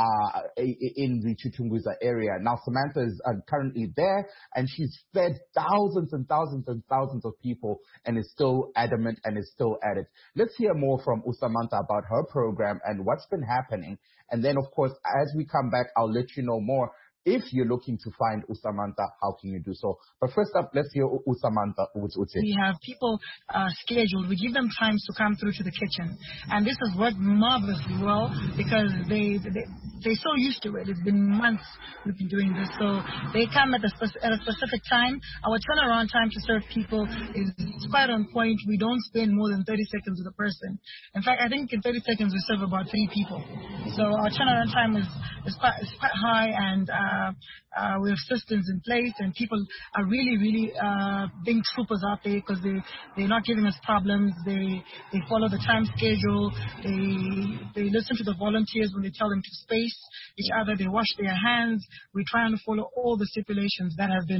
in the Chuchunguza area. Now, Samantha is currently there, and she's fed thousands and thousands and thousands of people and is still adamant and is still at it. Let's hear more from Usamantha about her program and what's been happening. And then, of course, as we come back, I'll let you know more. If you're looking to find Usamantha, how can you do so? But first up, let's hear Usamantha. We have people scheduled. We give them times to come through to the kitchen. And this has worked marvelously well because they're so used to it. It's been months we've been doing this. So they come at a specific time. Our turnaround time to serve people is quite on point. We don't spend more than 30 seconds with a person. In fact, I think in 30 seconds we serve about 3 people. So our turnaround time is quite high, and we have systems in place, and people are really being troopers out there because they're not giving us problems. They follow the time schedule. They listen to the volunteers when they tell them to space each other. They wash their hands. We try and follow all the stipulations that have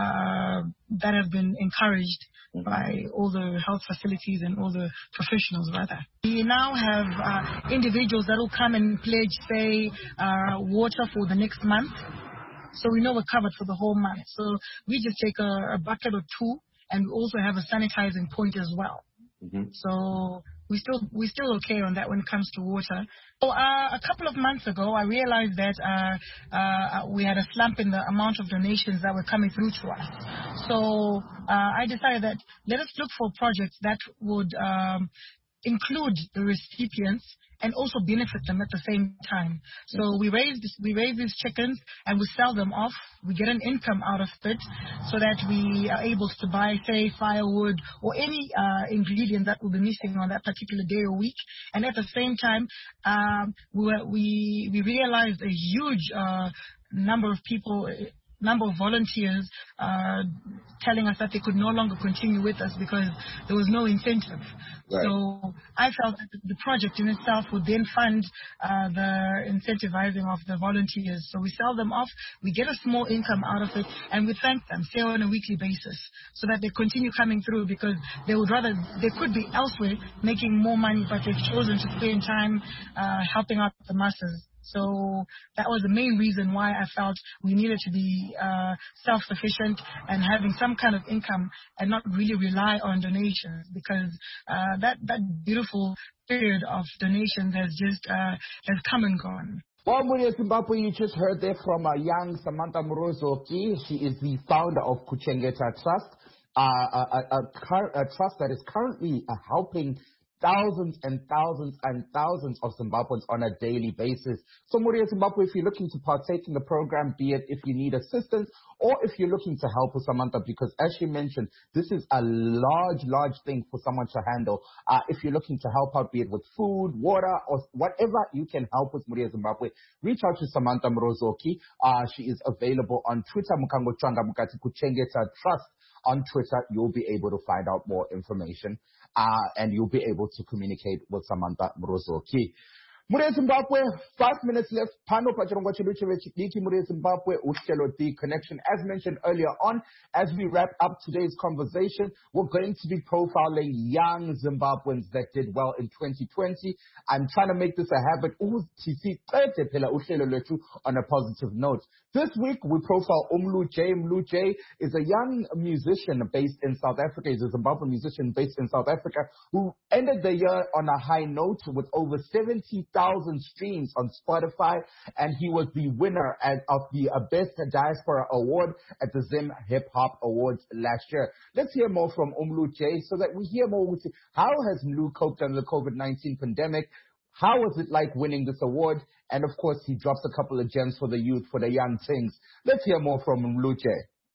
been encouraged by all the health facilities and all the professionals, rather. We now have individuals that will come and pledge, say, water for the next month. So we know we're covered for the whole month. So we just take a bucket or 2, and we also have a sanitizing point as well. So we're still okay on that when it comes to water. So a couple of months ago, I realized that we had a slump in the amount of donations that were coming through to us. So I decided that let us look for projects that would include the recipients and also benefit them at the same time. So we raise these chickens and we sell them off. We get an income out of it so that we are able to buy, say, firewood or any ingredient that will be missing on that particular day or week. And at the same time, we realized a huge number of volunteers telling us that they could no longer continue with us because there was no incentive. Right. So I felt that the project in itself would then fund the incentivizing of the volunteers. So we sell them off, we get a small income out of it, and we thank them, say, on a weekly basis, so that they continue coming through because they could be elsewhere making more money, but they've chosen to spend time helping out the masses. So that was the main reason why I felt we needed to be self-sufficient and having some kind of income and not really rely on donations, because that beautiful period of donations has come and gone. Well, Muria Zimbabwe, you just heard there from young Samantha Mrozoki. She is the founder of Kuchengeta Trust, a trust that is currently helping thousands and thousands and thousands of Zimbabweans on a daily basis. So Muria Zimbabwe, if you're looking to partake in the program, be it if you need assistance or if you're looking to help with Samantha, because as she mentioned, this is a large thing for someone to handle. If you're looking to help out, be it with food, water, or whatever you can help with Muria Zimbabwe, reach out to Samantha Mrozoki. She is available on Twitter, Mukango Changa Mukati Kuchengeta Trust. On Twitter, you'll be able to find out more information and you'll be able to communicate with Samantha Mrozoki. Muria Zimbabwe, 5 minutes left. Pano Pachirongo Chiluche Vechidiki, Muria Zimbabwe, Uhlelo The Connection. As mentioned earlier on, as we wrap up today's conversation, we're going to be profiling young Zimbabweans that did well in 2020. I'm trying to make this a habit on a positive note. This week, we profile Umlu J. Umlu J is a young musician based in South Africa. He's a Zimbabwean musician based in South Africa who ended the year on a high note with over 70,000 streams on Spotify, and he was the winner of the Best Diaspora Award at the Zim Hip Hop Awards last year. Let's hear more from Umlu J so that we hear more. How has Umlu coped under the COVID-19 pandemic? How was it like winning this award? And of course, he drops a couple of gems for the youth, for the young things. Let's hear more from Umlu J.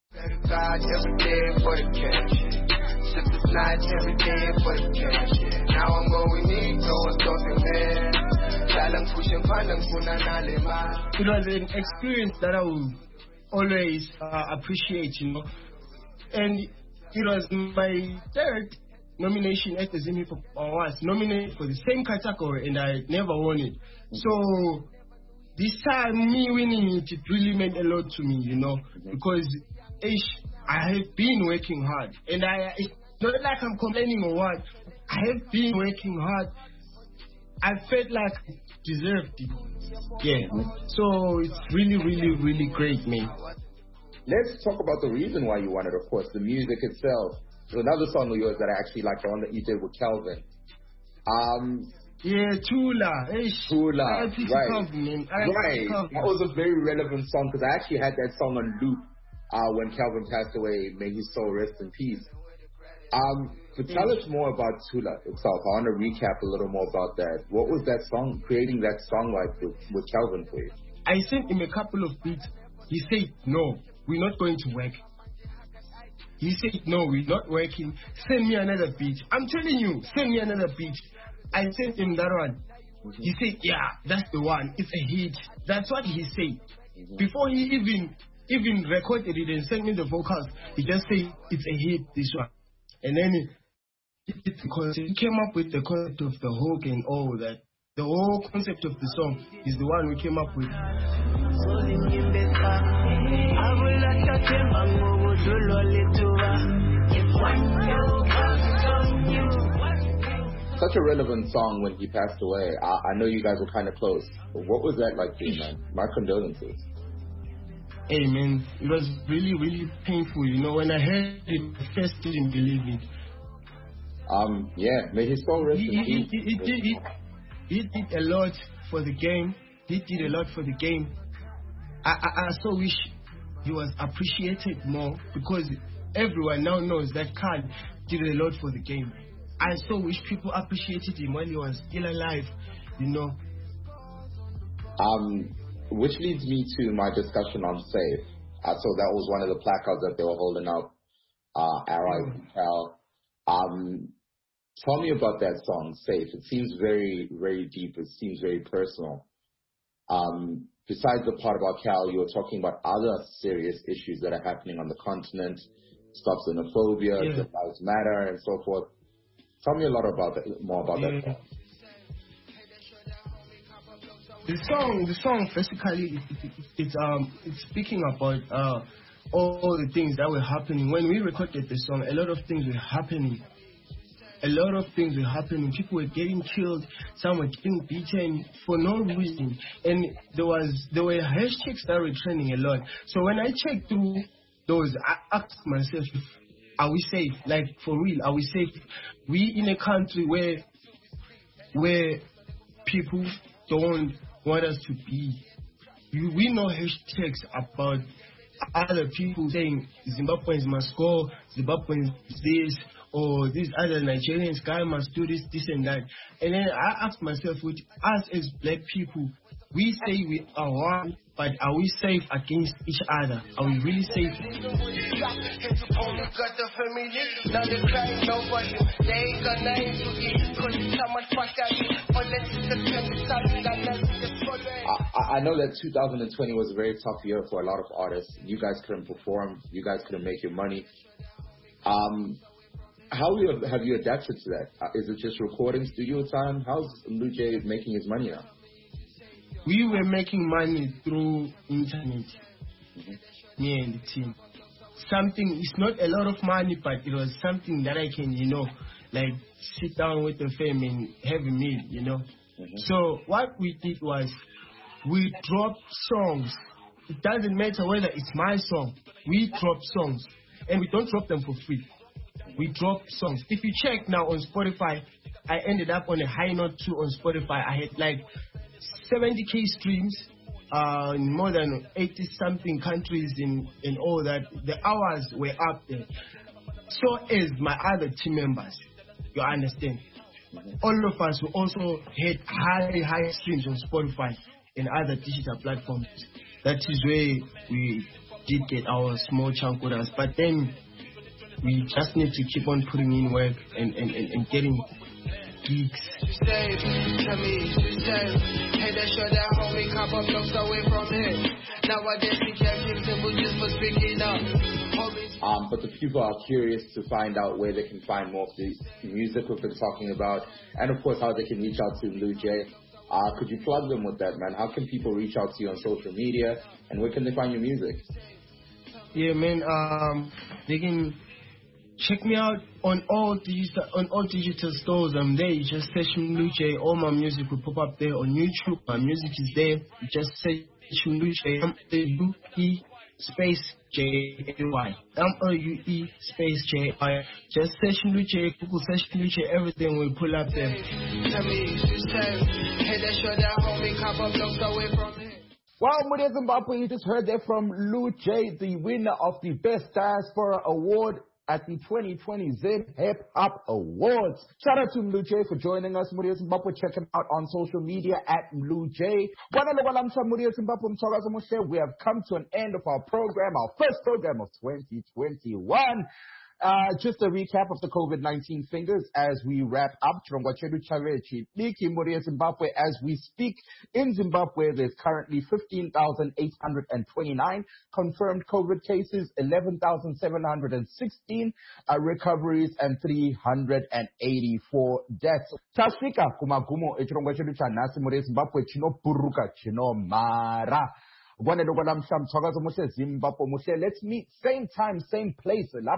It was an experience that I will always appreciate, and it was my third nomination at the Zim Hip Hop Awards, nominated for the same category, and I never won it. So this time, me winning it really meant a lot to me, because I have been working hard, and it's not like I'm complaining or what. I have been working hard. I felt like I deserved it. Yeah. So it's really great, man. Let's talk about the reason why you won it, of course, the music itself. There's another song of yours that I actually like, the one that you did with Kelvin. Yeah, Tula. Tula, right. Right. That was a very relevant song because I actually had that song on loop when Kelvin passed away. May his soul rest in peace. But tell us more about Tula itself. I want to recap a little more about that. What was that song, creating that song like with Kelvin for you? I sent him a couple of beats. He said, no, we're not going to work. He said, no, we're not working. Send me another beat. I'm telling you, send me another beat. I sent him that one. He said, yeah, that's the one. It's a hit. That's what he said. Before he even recorded it and sent me the vocals, he just said, it's a hit, this one. And then he came up with the concept of the hook and all that. The whole concept of the song is the one we came up with. Such a relevant song when he passed away. I know you guys were kind of close. But what was that like for you, man? My condolences. Hey, man, it was really painful. When I heard it, I first didn't believe it. May his soul rest in peace. He did a lot for the game. I so wish he was appreciated more, because everyone now knows that Khan did a lot for the game. I so wish people appreciated him when he was still alive, Which leads me to my discussion on Safe. So that was one of the placards that they were holding up. R.I.P. Tell me about that song, Safe. It seems very, very deep. It seems very personal. Besides the part about Cal, you were talking about other serious issues that are happening on the continent. Stop xenophobia, the Lives Matter, and so forth. Tell me a lot about that, more about that song. The song basically it's speaking about all the things that were happening when we recorded the song. A lot of things were happening. People were getting killed. Some were getting beaten for no reason, and there were hashtags that were trending a lot. So when I checked through those, I asked myself, are we safe? Like, for real, are we safe? We in a country where people don't want us to be. We know hashtags about other people saying Zimbabweans must go, Zimbabweans this, or these other Nigerians guy must do this and that. And then I asked myself, with us as black people, we say we are one, but are we safe against each other? Are we really safe? I know that 2020 was a very tough year for a lot of artists. You guys couldn't perform. You guys couldn't make your money. How have you adapted to that? Is it just recording studio time? How's Lou J making his money now? We were making money through internet, me and the team. It's not a lot of money, but it was something that I can, like sit down with the fam and have a meal, So what we did was we dropped songs. It doesn't matter whether it's my song. We drop songs, and we don't drop them for free. We drop songs. If you check now on Spotify, I ended up on a high note too on Spotify. I had like 70K streams in more than 80-something countries in all that. The hours were up there. So as my other team members, you understand. All of us who also had high streams on Spotify and other digital platforms. That is where we did get our small chunk with us. But then we just need to keep on putting in work and getting gigs. But the people are curious to find out where they can find more of the music we've been talking about, and of course how they can reach out to Lou J. Could you plug them with that, man? How can people reach out to you on social media, and where can they find your music? Yeah, man. They can check me out on all digital stores. I'm there. You just search Lou J. All my music will pop up there on YouTube. My music is there. You just search Lou J. M-A-U-E space J-A-Y. M-O-U-E space J-I. Just search Lou J. Google search Lou J. Everything will pull up there. Well, Mudia Zimbabwe, you just heard that from Lou J, the winner of the Best Diaspora Award at the 2020 Zim Hip Hop Awards. Shout out to Lou J for joining us, Mudia Zimbabwe. Check him out on social media at Lou J. We have come to an end of our program, our first program of 2021. Just a recap of the COVID-19 figures as we wrap up. As we speak, in Zimbabwe, there's currently 15,829 confirmed COVID cases, 11,716 recoveries, and 384 deaths. Tasvika kumagumo echirongwa chedu chanhasi muri Zimbabwe chinoburuka chinomara. Let's meet same time, same place. I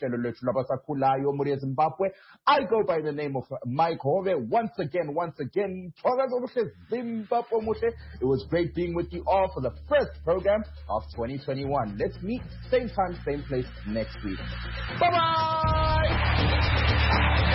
go by the name of Mike Hove. Once again, it was great being with you all for the first program of 2021. Let's meet same time, same place next week. Bye-bye!